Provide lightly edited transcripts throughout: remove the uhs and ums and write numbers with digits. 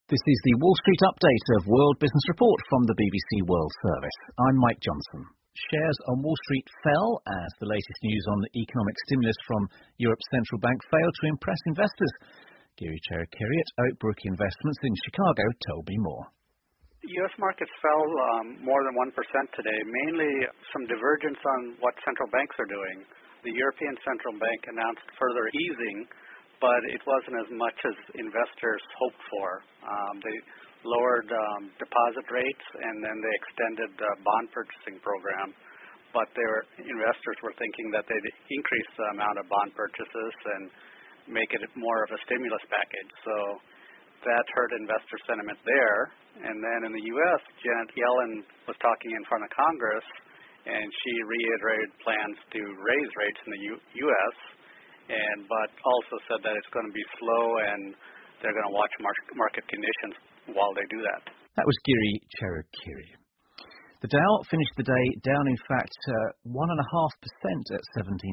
This is the Wall Street update of World Business Report from the BBC World Service. I'm Mike Johnson. Shares on Wall Street fell as the latest news on the economic stimulus from Europe's central bank failed to impress investors. Giri Cherukuri at Oakbrook Investments in Chicago told me more. U.S. markets fell more than 1% today, mainly some divergence on what central banks are doing. The European Central Bank announced further easing, but it wasn't as much as investors hoped for. They lowered deposit rates and then they extended the bond purchasing program, but investors were thinking that they'd increase the amount of bond purchases and make it more of a stimulus package. So that hurt investor sentiment there. And then in the U.S., Janet Yellen was talking in front of Congress, and she reiterated plans to raise rates in the U.S., but also said that it's going to be slow and they're going to watch market conditions while they do that. That was Giri Cherukuri. The Dow finished the day down, in fact, 1.5% at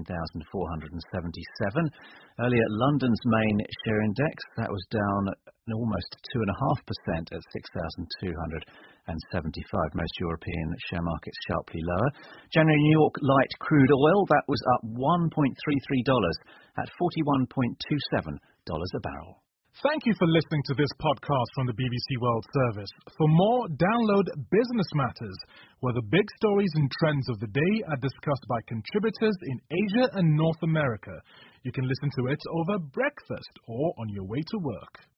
17,477. Earlier, London's main share index, that was down almost 2.5% at 6,275. Most European share markets sharply lower. January New York light crude oil, that was up $1.33 at $41.27 a barrel. Thank you for listening to this podcast from the BBC World Service. For more, download Business Matters, where the big stories and trends of the day are discussed by contributors in Asia and North America. You can listen to it over breakfast or on your way to work.